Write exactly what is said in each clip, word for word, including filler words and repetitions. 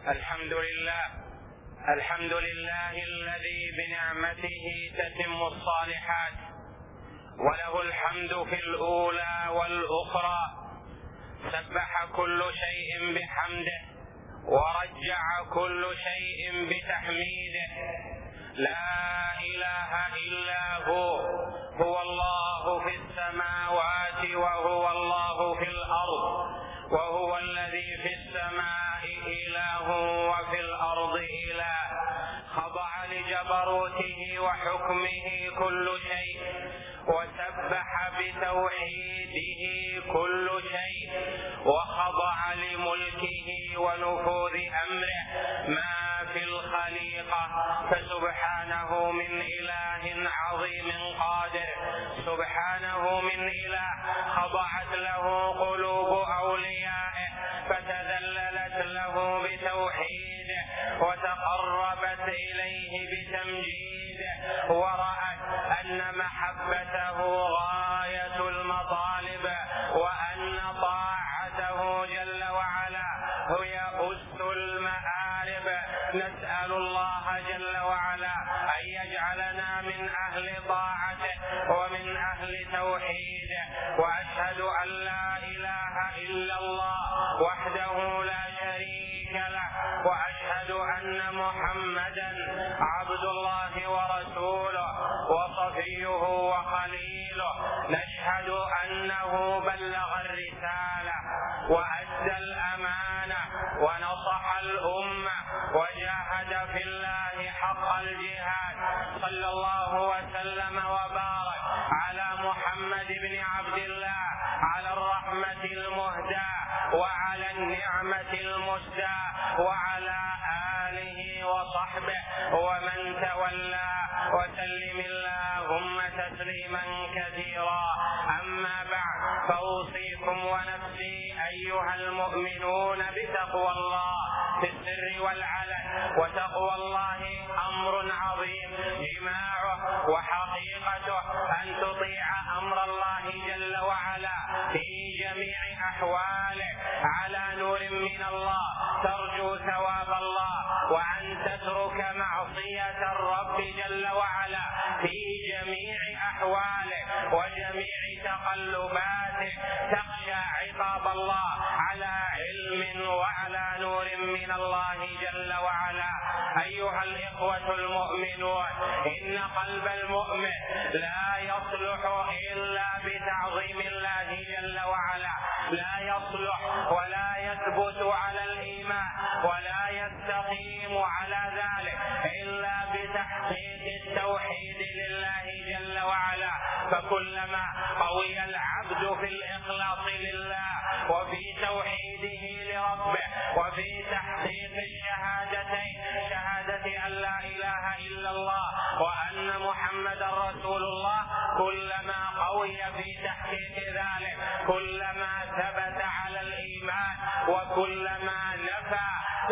الحمد لله الحمد لله الذي بنعمته تتم الصالحات، وله الحمد في الأولى والأخرى. سبح كل شيء بحمده، ورجع كل شيء بتحميده. لا إله إلا هو، هو الله في السماوات وهو الله في الأرض، وهو الذي في السماء إله وفي الأرض إله. خضع لجبروته وحكمه كل شيء، وسبح بتوحيده كل شيء، وخضع لملكه ونفوذ أمره ما في الخليقة. فسبحانه من إله عظيم قادر، سبحانه من إله خضعت له قلوب أوليائه فتذللت له بتوحيده، وتقربت إليه بتمجيده، ورأت أن محبته غاية المطالب، وأن طاعته جل وعلا هي أس المآرب. نسأل الله جل وعلا أن يجعلنا من أهل طاعته ومن أهل توحيده. وأشهد أن لا إله إلا الله وحده لا شريك له، وأشهد أن محمدا عبد الله ورسوله وصفيه وخليله. نشهد أنه بلغ الرسالة وأدى الأمانة ونصح الأمة وجاهد في الله حق الجهاد. صلى الله وسلم وبارك على محمد بن عبد الله، على الرحمة المهداة وعلى النعمة المسداة، وعلى آله وصحبه ومن تولى، وسلم اللهم تسليما كثيرا. أما بعد، فأوصيكم ونفسي أيها المؤمنون بتقوى الله في السر والعلن. وتقوى الله أمر عظيم جماعه وحقيقته أن تطيع أمر الله جل وعلا في جميع أحواله على نور من الله، ترجو ثواب الله، وأن تترك معصية الرب جل وعلا في جميع أحواله وجميع تقلباته، تخشى عقاب الله على علم وعلى نور من الله جل وعلا. أيها الإخوة المؤمنون، إن قلب المؤمن لا يصلح إلا بتعظيم الله جل وعلا، لا يصلح ولا يثبت على الإيمان ولا يستقيم على ذلك إلا بتحقيق التوحيد لله جل وعلا. فكلما قوي العبد في الإخلاص لله وفي توحيده لربه وفي تحقيق الشهادتين، شهادة أن لا إله إلا الله وأن محمد رسول الله، كلما قوي في تحقيق ذلك كلما ثبت على الإيمان، وكلما نفى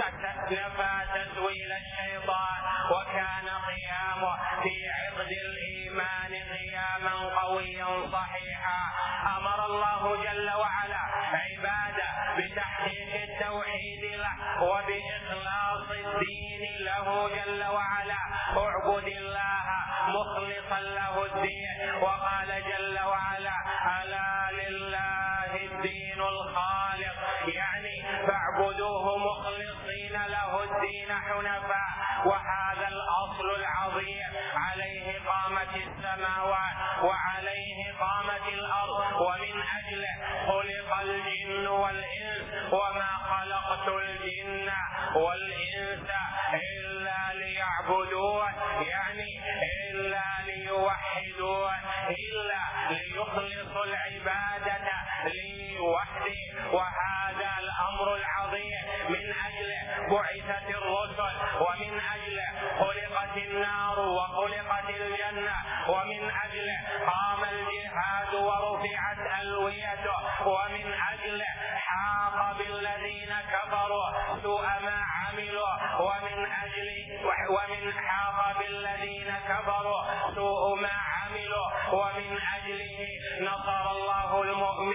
نفى تسويل الشيطان، وكان قيامه في عقد الإيمان قياما قويا صحيحا. أمر الله جل وعلا عباده بتحقيق التوحيد له وبإخلاص الدين له جل وعلا. اعبد الله مخلصا له الدين، وقال جل وعلا: ألا لله الدين الخالص، يعني فاعبدوه مخلصين له الدين حنفاء. وهذا الأصل العظيم عليه قامت السماوات وعليه قامت الأرض، ومن أجله خلق الجن والإنس، وما خلقت الجن والإنس إلا ليعبدون، يعني إلا ليوحدون، إلا ليخلصوا العبادة لي وحدي. وهذا الأمر العظيم من أجله بعثت الرسل، ومن أجله خلقت النار وخلقت الجنة، ومن أجله قام الجهاد ورفعت ألويته، ومن أجله حاق بالذين كفروا سوء ما عملوا، ومن أجل ومن حاق بالذين كفروا سوء ما عملوا، ومن أجله نصر الله المؤمنين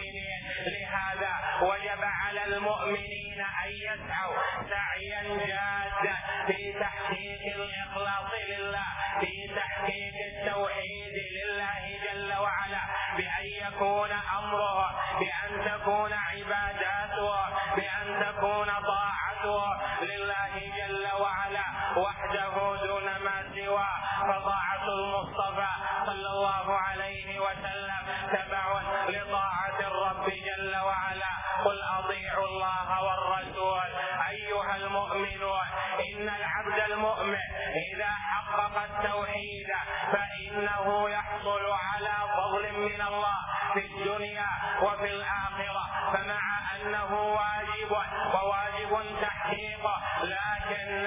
لهذا وجب على المؤمنين أن يسعوا سعيا جادا في تحقيق الإخلاص لله، في تحقيق التوحيد لله جل وعلا، بأن يكون أمره، بأن تكون عباداته، بأن تكون طاعته لله جل وعلا وحده دون ما سواه. فطاعة المصطفى صلى الله عليه وسلم تبع لطاعة الرب جل وعلا. قل أطيعوا الله والرسول أيها المؤمنون. إن العبد المؤمن إذا حقق التوحيد فإنه يحصل على فضل من الله في الدنيا وفي الآخرة، فمع أنه واجب وواجب تحقيقه، لكن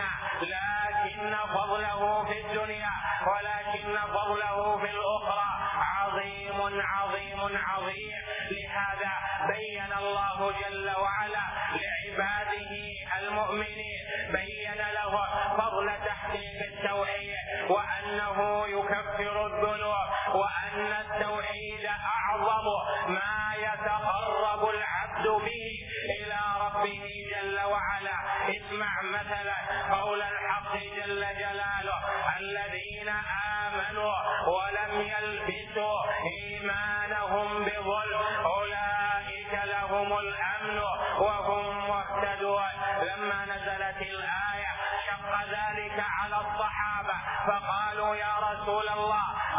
لكن فضله في الدنيا ولكن فضله في الأخرى عظيم عظيم عظيم. لهذا بين الله جل وعلا لعباده المؤمنين، بين له فضل تحقيق التوحيد، وأنه يكفر الذنوب، وأن التوحيد أعظم ما يتقرب العبد به إلى ربه جل وعلا. اسمع مثلا قول الحق جل جلاله: الذين آمنوا ولم يلبسوا إيمانهم بظلم أولئك لهم الأمن وهم مهتدون. لما نزلت الآية شق ذلك على الصحابة فقالوا: يا رسول الله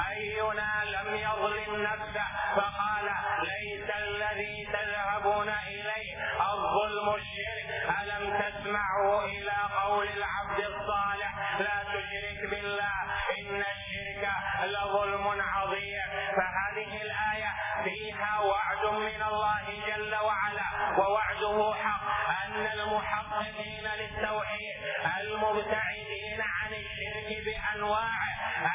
أينا لم يظلم نفسه؟ فقال: ليس الذي تذهبون إليه الظلم الشرك. ألم تسمعوا إلى قول العبد الصالح: لا تشرك بالله إن الشرك لظلم عظيم. فهذه الآية فيها وعد من الله جل وعلا، ووعده حق، أن المحققين للتوحيد المبتعدين عن الشرك بأنواعه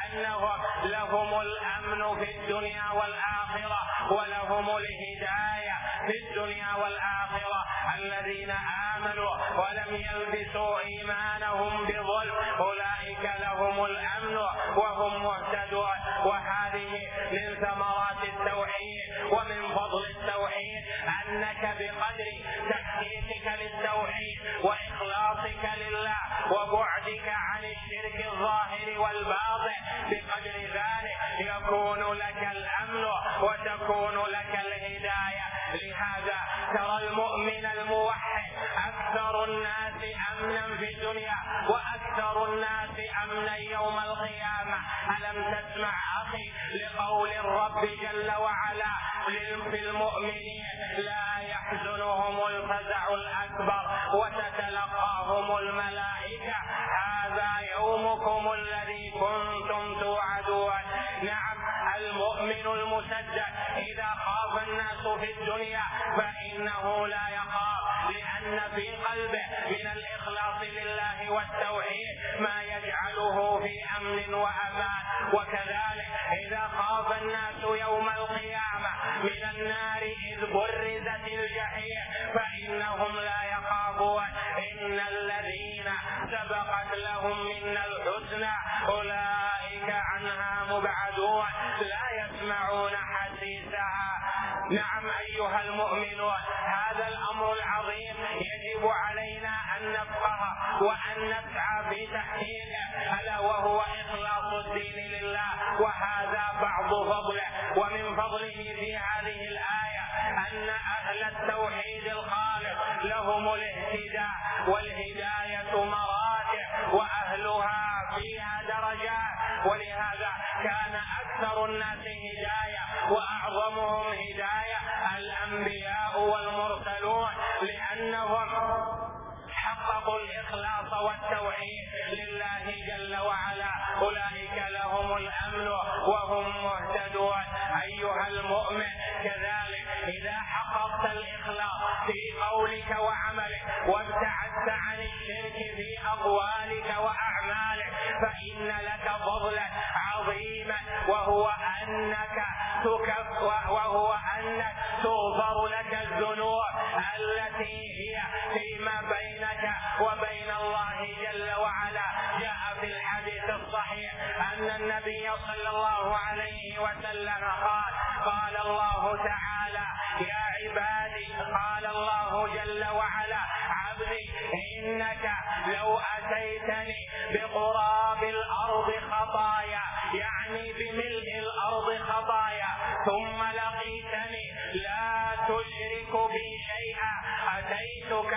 أنه لهم الأمن في الدنيا والآخرة ولهم الهداية في الدنيا والآخرة. الذين آمنوا ولم يلبسوا إيمانهم بظلم أولئك لهم الأمن وهم مهتدون. وهذه من ثمرات التوحيد ومن فضل التوحيد أنك بقدر تحقيقك للتوحيد وإخلاصك لله وبعدك عن الشرك الظاهر والباطن، بقدر ذلك يكون لك الأمن وتكون لك الهداية. لهذا ترى المؤمن الموحد أكثر الناس أمنا في الدنيا وأكثر الناس أمنا يوم القيامة. ألم تسمع أخي لقول الرب جل وعلا في المؤمنين: لا يحزنهم الفزع الأكبر وتتلقاهم الملائكة هذا يومكم الذي كنتم توعدون. نعم، المؤمن المسدد إذا خاف الناس في الدنيا فإنه لا يخاف، لأن في قلبه من الإخلاص لله والتوحيد ما يجعله في أمن وأمان. وكذلك إذا خاف الناس يوم القيامة من النار إذ برزت الجحيم فإنهم لا يخافون. إن الذين سبقت لهم منا الحسنى أولئك عنها مبعدون لا يسمعون حسيسها. نعم أيها المؤمنون، هذا الأمر العظيم يجب علينا أن نفقه وأن نسعى في تحقيقه، ألا وهو إخلاص الدين لله. وهذا بعض فضله. ومن فضله في هذه الآية أن أهل التوحيد الخالص لهم الاهتداء، والهداية مراتب وأهلها فيها درجات. ولهذا كان أكثر الناس هداية وأعظمهم هداية الأنبياء والمرسلون، لأنهم حققوا الإخلاص والتوحيد لله جل وعلا. أولئك لهم الأمن وهم مهتدون. أيها المؤمن، كذلك إذا حققت الإخلاص في قولك وعملك وابتعدت عن الشرك في أقوالك وأعمالك فإن لك فضلا عظيما، وهو أنك تكف وهو أنك تغفر لك الذنوب التي هي فيما بينك وبين الله جل وعلا. جاء في الحديث الصحيح أن النبي صلى الله عليه وسلم قال: قال الله تعالى: يا عبادي أتيتني بقراب الأرض خطايا، يعني بملء الأرض خطايا، ثم لقيتني لا تشرك بي شيئا أتيتك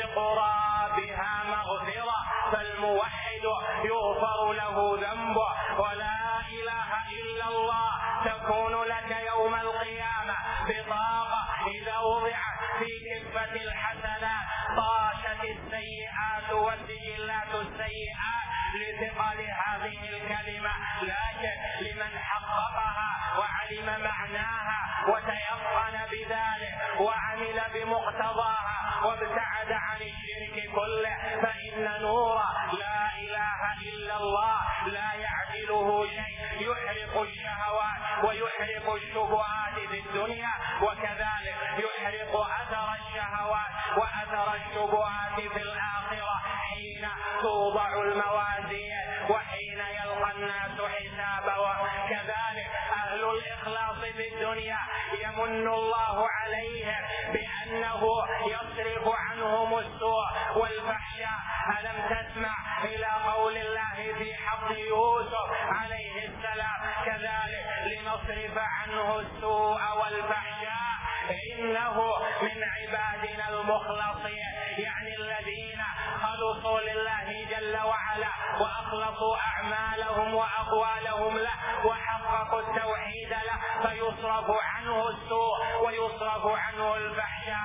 بقرابها مغفرة، فالموحد يغفر له ذنبه. ولا إله إلا الله تكون لك يوم القيامة بطاقة إذا وضعت في كفة الحسنات طاشت السيئات والسجلات السيئات لثقل هذه الكلمة، لكن لمن حققها وعلم معناها وتيقن بذلك وعمل بمقتضاها وابتعد عن الشرك كله، فإن نور لا إله إلا الله لا يعدله شيء، يحرق الشهوات ويحرق الشبهات في الدنيا، وكذلك يحرق أثر الشهوات وأثر الشبهات في الآخرة حين توضع الموازين وحين يلقى الناس حسابه. كذلك أهل الإخلاص في الدنيا يمن الله عليهم بأنه يصرف عنهم السوء والفحشاء. ألم تسمع إلى قول الله في حق يوسف عليه السلام كذلك لنصرف عنه السوء والفحشاء إنه من عبادنا المخلصين، يعني الذين خلصوا لله جل وعلا وأخلصوا أعمالهم وأقوالهم له وحققوا التوحيد له، فيصرف عنه السوء ويصرف عنه الفحشاء.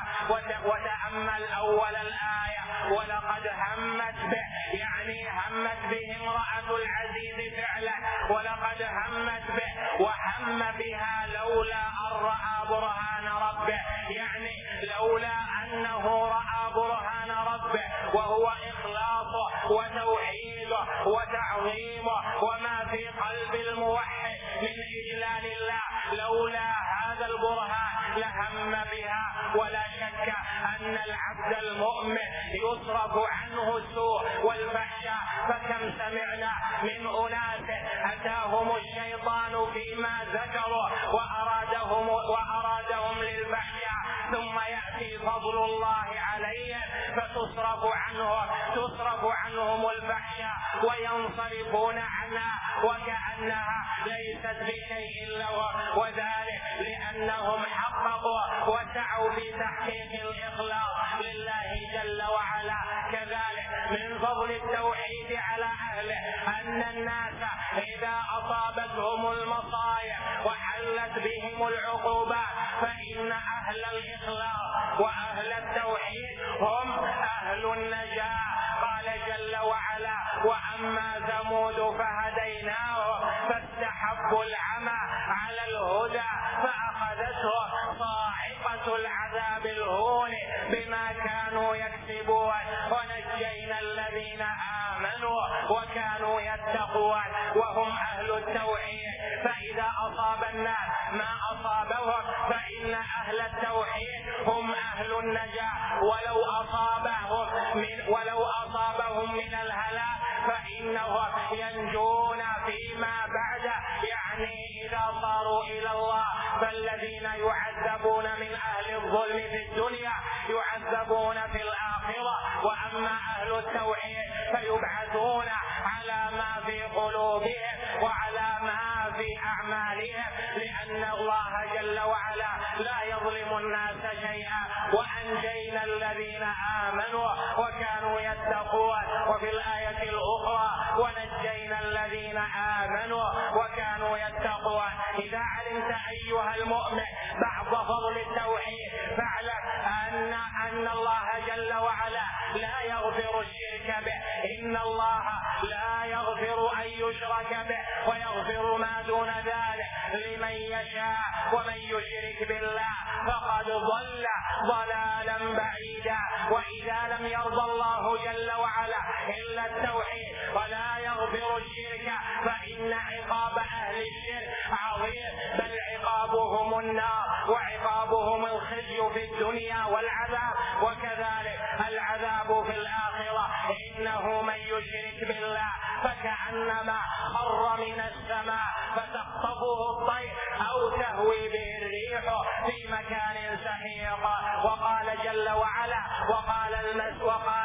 وتأمل أول الآية ولقد همت به، يعني همت به امرأة العزيز فعلا، ولقد همت به وهم بها لولا أن رأى برهان ربه، يعني لولا أنه رأى برهان ربه وهو إخلاصه وتوحيده وتعظيمه وما في قلب الموحد من إجلال الله، لولا هذا البرهان لهم بها. ولا شك أن العبد المؤمن يصرف عنه السوء والفحشاء، فكم سمعنا من أناس أتاهم الشيطان فيما ذكروا وأرادهم, وأرادهم للفحشاء ثم يأتي فضل الله عليهم فتصرف عنهم تصرف عنهم الفحشاء وينصرفون عنها وكأنها ليست بشيء لهم، وذلك لأنهم حققوا وسعوا في تحقيق الإخلاص لله جل وعلا. كذلك من فضل التوحيد على أهله أن الناس إذا أصابتهم المصائب وحلت بهم العقوبات فإن أهل الإخلاص وأهل التوحيد هم أهل النجاة. قال جل وعلا وأما ثمود فهديناهم فاستحبوا العمى على الهدى فأخذتهم صاعقة العذاب الهون بما كانوا يكسبون ونجينا الذين آمنوا وكانوا يتقون وهم أهل التوحيد. فإذا أصاب الناس ما أصابهم فإن أهل التوحيد هم أهل النجاة، ولو أصابهم من ولو أصابهم من الهلاك فإنهم ينجون فيما بعد، يعني إذا صاروا إلى الله. فالذين يعذبون من أهل الظلم في الدنيا يعذبون في الآخرة، وأما أهل التوحيد فيبعثون على ما في قلوبهم وعلى ما في أعمالهم، لأن الله جل وعلا لا يظلم الناس شيئا. وأنجينا الذين آمنوا وكانوا يتقون. وفي الآية الأخرى ونجينا الذين آمنوا وكانوا يتقون. إذا علمت أيها المؤمن بعض فضل التوحيد فاعلم أن أن الله جل وعلا لا يغفر الشرك به، إن الله لا يغفر أن يشرك به ويغفر ما دون ذلك لمن يشاء، ومن يشرك بالله فقد ضل ضلالا بعيدا. وإذا لم يرضى الله جل وعلا إلا التوحيد ولا يغفر الشرك فإن عقاب أهل الشرك عظيم، بل عقابهم النار وعقابهم الخزي في الدنيا والعذاب، وكذلك العذاب في الآخرة. إنه من يشرك بالله فكأنما خر من السماء فتخطفه الطير أو تهوي به الريح في مكان سحيق. وقال جل وعلا وقال المس وقال المسيح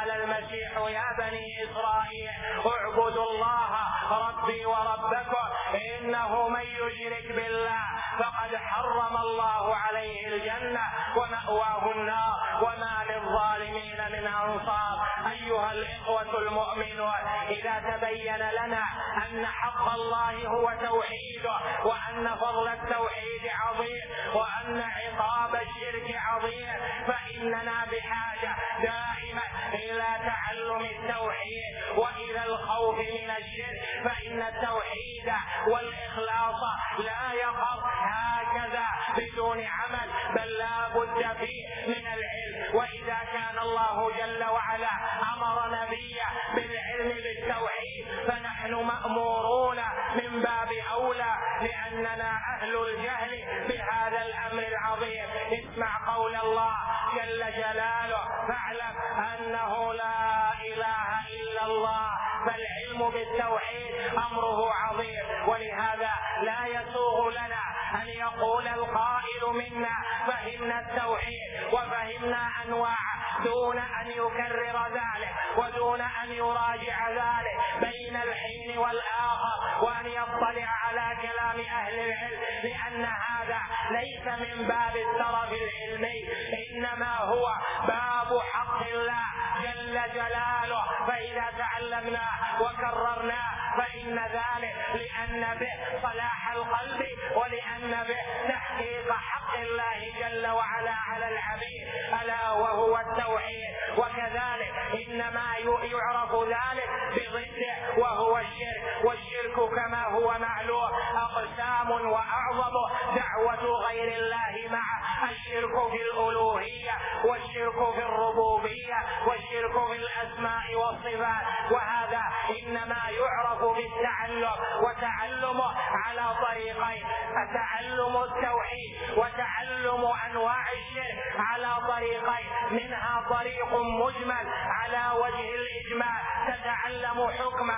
المسيح يا بني إسرائيل اعبدوا الله ربي وربكم إنه من يشرك بالله فقد حرم الله عليه الجنة ومأواه النار وما للظالمين من أنصار. أيها الإخوة المؤمنون، إذا تبين لنا أن حق الله هو توحيده وأن فضل التوحيد عظيم وأن عقاب الشرك عظيم، فإننا بحاجة دائما إلى تعلم التوحيد وإلى الخوف من الشرك، فإن التوحيد والإخلاص لا يقف هكذا بدون عمل، بل لا بد فيه من العلم. وإذا كان الله جل وعلا أمر نبيه بالعلم بالتوحيد فنحن مأمورون من باب أولى، لأننا أهل الجهل بهذا الأمر العظيم. اسمع قول الله جل جلاله: فاعلم أنه لا إله إلا الله. فالعلم بالتوحيد أمره عظيم، ولهذا لا يسوغ لنا أن يقول القائل منا فهمنا التوحيد وفهمنا أنواعه دون أن يكرر ذلك ودون أن يراجع ذلك بين الحين والآخر وأن يطلع على كلام أهل العلم، لأن هذا ليس من باب الترف العلمي، إنما هو باب حق الله جل جلاله. فإذا تعلمناه وكررناه فإن ذلك لأن به صلاح القلب ولأن به تحقيق حق الله جل وعلا على العبيد، ألا وهو التوحيد. وكذلك إنما يعرف ذلك بضده وهو الشرك، والشرك كما هو معلوم أقسام، وأعظم دعوة غير الله معه الشرك في الألوهية والشرك في الربوبية والشرك في الأسماء والصفات، وهذا إنما يعرف بالتعلم، وتعلمه على طريقين: تعلم التوحيد وتعلم أنواع الشرك على طريقين، منها طريق مجمل على وجه الإجمال تتعلم حكمه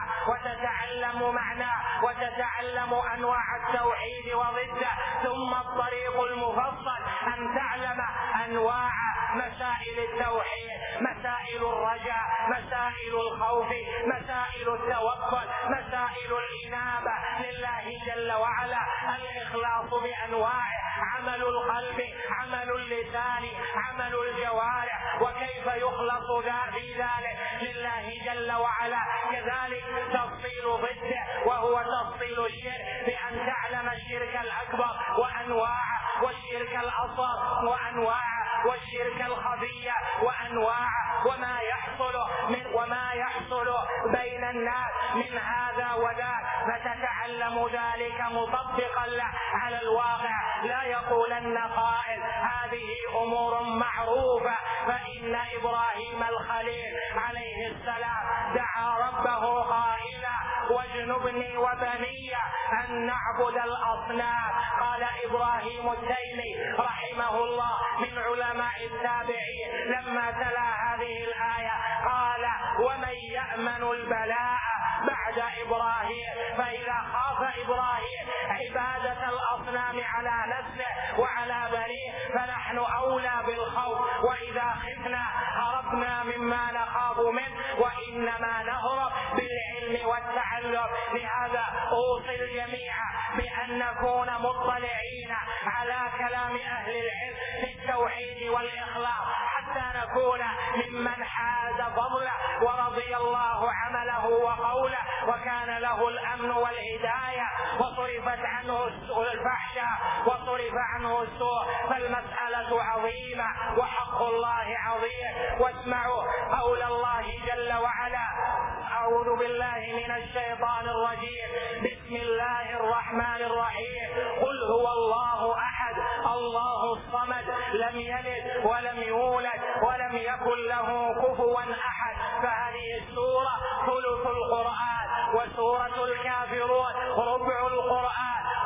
وتتعلم معناه وتتعلم أنواع التوحيد وضده، ثم الطريق المفصل أن تعلم أنواع مسائل التوحيد، مسائل الرجاء، مسائل الخوف، مسائل التوكل، مسائل الإنابة لله جل وعلا، الإخلاص بأنواعه، عمل القلب، عمل اللسان، عمل الجوارح، وكيف يخلص في ذلك لله جل وعلا. كذلك تفصيل ضده وهو تفصيل الشرك، بأن تعلم الشرك الأكبر وأنواعه، والشرك الأصغر وأنواعه، والشرك الخفية وأنواعه، وما يحصل من وما يحصل بين الناس من هذا وذاك، فتتعلم ذلك مطبقا له على الواقع. لا يقولن قائل هذه أمور معروفة، فإن إبراهيم الخليل عليه السلام دعا ربه قائلا: واجنبني وبني أن نعبد الأصنام. قال إبراهيم التيمي رحمه الله من علماء التابعين لما تلا هذه الآية قال: ومن يأمن البلاء بعد إبراهيم؟ فإذا خاف إبراهيم عبادة الأصنام على نفسه وعلى بنيه فنحن أولى بالخوف، وإذا خفنا هربنا مما نخاف منه، وإنما نهرب بالعلم والتعلم. لهذا أوصي الجميع بأن نكون مطلعين على كلام أهل العلم في التوحيد والإخلاص، حتى نكون ممن حاز فضله ورضي الله عمله وقوله، وكان له الأمن والهداية، وصرفت عنه الفحشاء وصرف عنه السوء. فالمسألة عظيمة وحق الله عظيم. واسمعوا قول الله جل وعلا: أعوذ بالله من الشيطان الرجيم، بسم الله الرحمن الرحيم: قل هو الله أحد الله الصمد لم يلد ولم يولد ولم يكن له كفوا أحد. فهذه السورة ثلث القرآن، وسورة الكافرون ربع القرآن.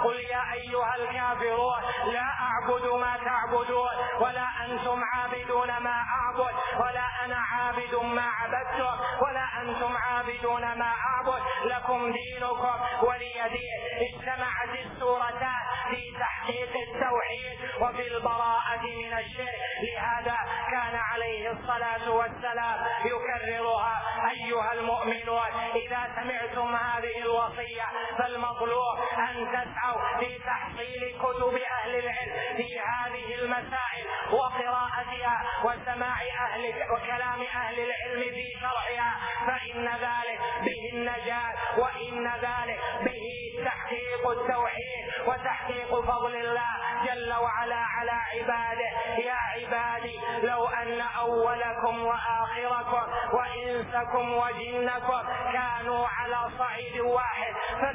قل يا أيها الكافرون لا أعبد ما تعبدون ولا أنتم عابدون ما أعبد ولا أنا عابد ما عبدتم ولا أنتم عابدون ما أعبد لكم دينكم ولي دين. اجتمعت السورتان في تحقيق التوحيد وفي البراءة من الشرك، لهذا كان عليه الصلاة والسلام يكررها. أيها المؤمنون إذا سمعتم هذه الوصية فالمطلوب أن تسعوا في تحصيل كتب أهل العلم في هذه المسائل وقراءتها وسماع أهل وكلام أهل العلم في شرعها، فإن ذلك به النجاة وإن ذلك به تحقيق التوحيد وتحقيق فضل الله جل وعلا على عباده. يا عبادي لو أن أولكم وآخركم وإنسكم وجنكم كانوا على صعيد واحد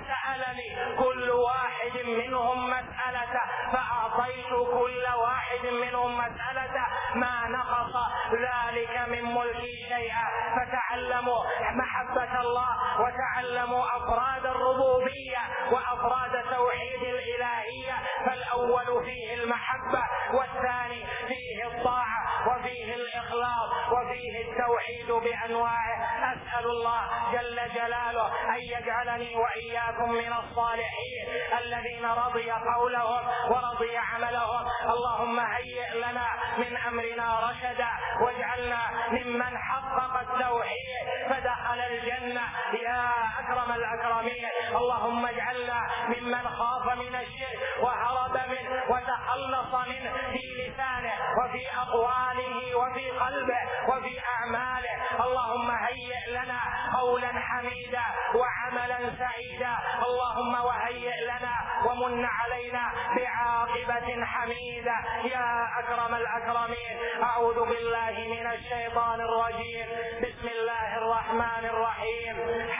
فسألني كل واحد منهم مسألة فأعطيت كل واحد منهم مسألة ما نقص ذلك من ملكي شيئا. فتعلموا محبة الله وتعلموا أفراد الربوبية وأفراد توحيد الإلهية، فالأول فيه المحبة والثاني فيه الطاعة وفيه الإخلاص وفيه التوحيد بأنواعه. أسأل الله جل جلاله أن يجعلني وإياكم من الصالحين الذين رضي قولهم ورضي عملهم. اللهم هيئ لنا من أمرنا رشدا واجعلنا ممن حقق التوحيد فدخل الجنة يا أكرم الأكرمين. اللهم اجعلنا ممن خاف من الشرك وهرب منه وتخلص منه في لسانه وفي أقواله وفي قلبه وفي أعماله. اللهم هيئ لنا قولا حميدا وعملا سعيدا. اللهم وهيئ لنا ومن علينا بعاقبة حميدة يا أكرم الأكرمين. أعوذ بالله من الشيطان الرجيم. بسم الله الرحمن الرحيم.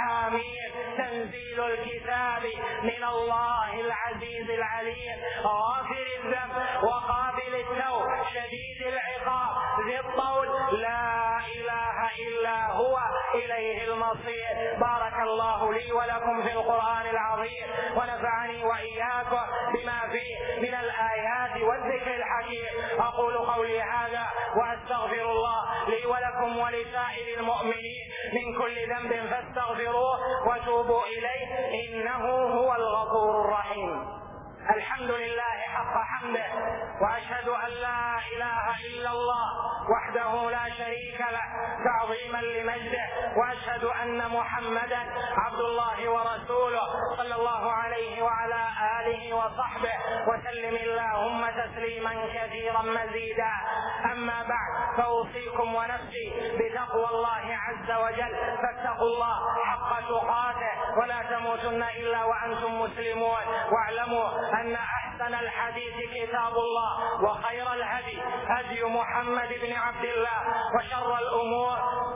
حميد تنزيل الكتاب من الله العزيز العليم غافر الذنب وقابل التوب شديد العقاب ذي الطول لا إله إلا هو إليه المصير. بارك الله لي ولكم في القرآن العظيم ونفعني وإياكم بما فيه من الآيات والذكر الحكيم. أقول قولي هذا وأستغفر الله لي ولكم ولسائر المؤمنين من كل ذنب فاستغفروه وتوبوا إليه إنه هو الغفور الرحيم. الحمد لله حق حمده وأشهد أن لا إله إلا الله وحده لا شريك له تعظيما لمجده، وأشهد أن محمدا عبد الله ورسوله صلى الله عليه وعلى آله وصحبه وسلم اللهم تسليما كثيرا مزيدا. أما بعد فأوصيكم ونفسي بتقوى الله عز وجل، فاتقوا الله حق تقاته ولا تموتن إلا وأنتم مسلمون. واعلموا أن أحسن الحديث كتاب الله وخير الهدي هدي محمد بن عبد الله وشر الأمور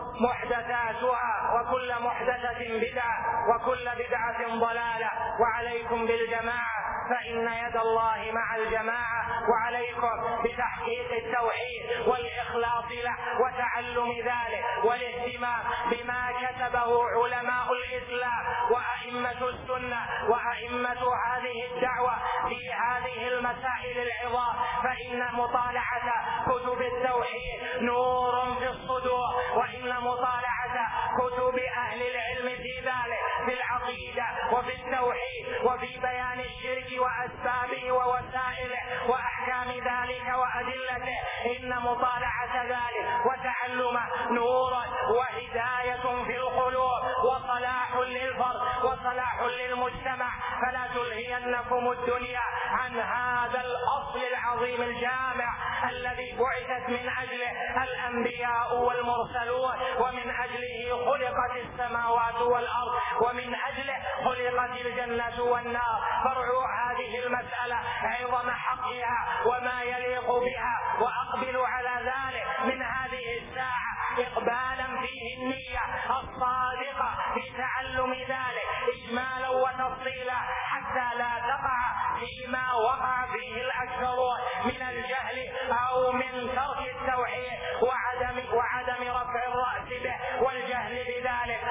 محدثاتها وكل محدثة بدعة وكل بدعة ضلالة. وعليكم بالجماعة فإن يد الله مع الجماعة، وعليكم بتحقيق التوحيد والإخلاص له وتعلم ذلك والاهتمام بما كتبه علماء الإسلام وأئمة السنة وأئمة هذه الدعوة في هذه المسائل العظام. فإن مطالعة كتب التوحيد نور في الصدور، وإن مطالعة كتب أهل العلم في ذلك في العقيدة وفي التوحيد وفي بيان الشرك وأسبابه ووسائله وأحكام ذلك وأدلته، إن مطالعة ذلك وتعلمه نور وهداية في القلوب وصلاح للفرد وصلاح للمجتمع. فلا تلهينكم الدنيا عن هذا الأصل العظيم الجامع الذي بعثت من أجله الأنبياء والمرسلون، ومن أجله خلقت السماوات والأرض، ومن أجله خلقت الجنة والنار. فارعوا هذه المسألة عظم حقها وما يليق بها، وأقبلوا على ذلك من هذه الساعة إقبالا فيه النية الصادقة في تعلم ذلك إجمالا وتفصيلا، حتى لا تقع فيما وقع فيه الأكثرون من الجهل أو من ترك التوحيد وعدم, وعدم رفع الرأس به والجهل بذلك. أسأل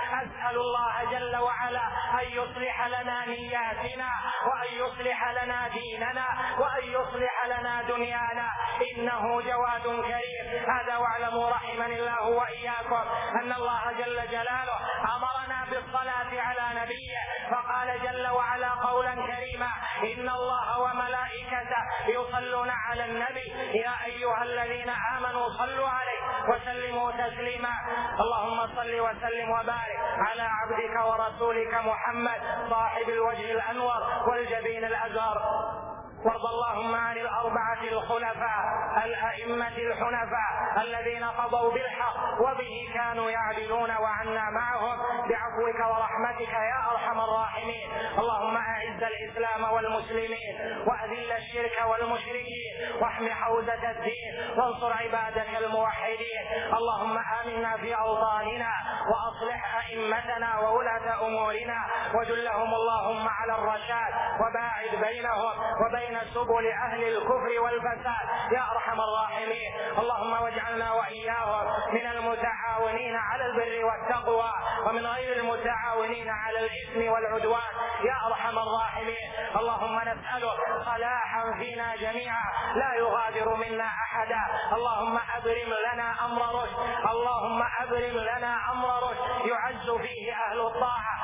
ونسأل الله جل وعلا أن يصلح لنا نياتنا، وأن يصلح لنا ديننا، وأن يصلح لنا دنيانا، إنه جواد كريم. هذا واعلموا رحمني الله وإياكم أن الله جل جلاله أمرنا بالصلاة على نبيه، فقال جل وعلا قولا كريما: إن الله وملائكته يصلون على النبي يا أيها الذين آمنوا صلوا عليه وسلموا تسليما. اللهم صل وسلم وبارك على عبدك ورسولك محمد صاحب الوجه الأنور والجبين الأزهر. وارض اللهم عن الأربعة الخلفاء الأئمة الحنفاء الذين قضوا بالحق وبه كانوا يعدلون، وعنا معهم بعفوك ورحمتك يا أرحم الراحمين. اللهم أعز الإسلام والمسلمين وأذل الشرك والمشركين واحم حوزة الدين وانصر عبادك الموحدين. اللهم آمنا في أوطاننا وأصلح أئمتنا وولاة أمورنا وجلهم اللهم على الرشاد وباعد بينهم وبين سبل أهل الكفر والفساد يا أرحم الراحمين. اللهم واجعلنا وإياهم من المتعاونين على البر والتقوى ومن غير المتعاونين على الإثم والعدوان يا أرحم الراحمين. اللهم نسألك صلاحا فينا جميعا لا يغادر منا أحدا. اللهم أبرم لنا أمر رشد، اللهم أبرم لنا أمر رشد يعز فيه أهل الطاعة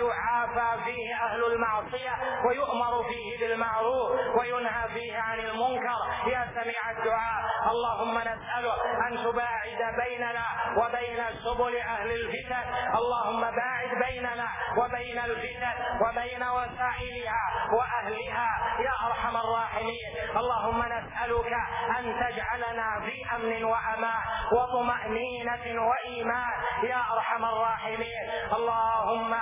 ويعافى فيه أهل المعصية ويؤمر فيه بالمعروف وينهى فيه عن المنكر يا سميع الدعاء. اللهم نسألك أن تباعد بيننا وبين سبل أهل الفتن، اللهم باعد بيننا وبين الفتن وبين وسائلها وأهلها يا أرحم الراحمين. اللهم نسألك أن تجعلنا في أمن وأمان وطمأنينة وإيمان يا أرحم الراحمين. اللهم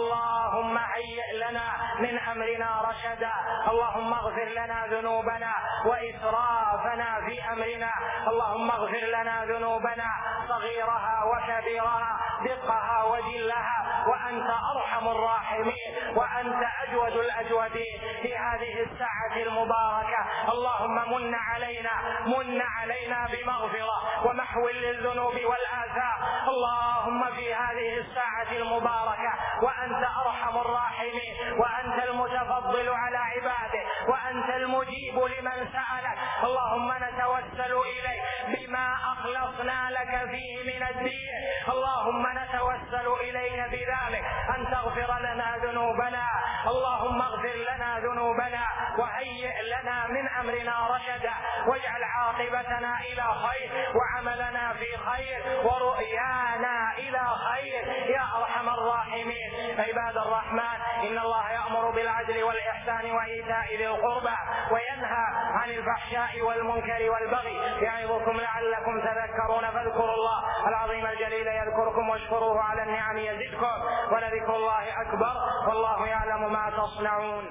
اللهم هيئ لنا من أمرنا رشدا. اللهم اغفر لنا ذنوبنا وإسرافنا في أمرنا. اللهم اغفر لنا ذنوبنا صغيرها وكبيرها دقها وجلها، وأنت أرحم الراحمين وأنت أجود الأجودين في هذه الساعة المباركة. اللهم من علينا من علينا بمغفرة ومحو للذنوب والآثام. اللهم في هذه الساعة المباركة وأنت أرحم الراحمين وأنت المتفضل على عباده وأنت المجيب لمن سألك. اللهم نتوسل إليك بما أخلصنا لك فيه من الدين. اللهم نتوسل إليك بذلك أن تغفر لنا ذنوبنا. اللهم اغفر لنا ذنوبنا وهيئ لنا من أمرنا رشدا، واجعل عاقبتنا إلى خير وعملنا في خير ورؤيانا إلى خير يا أرحم الراحمين. عباد الرحمن، إن الله يأمر بالعدل والإحسان وإيتاء ذي القربى وينهى عن الفحشاء والمنكر والبغي يعظكم لعلكم تذكرون. فاذكروا الله العظيم الجليل يذكركم واشكروه على النعم يزدكم ولذكر الله أكبر والله يعلم ما تصنعون.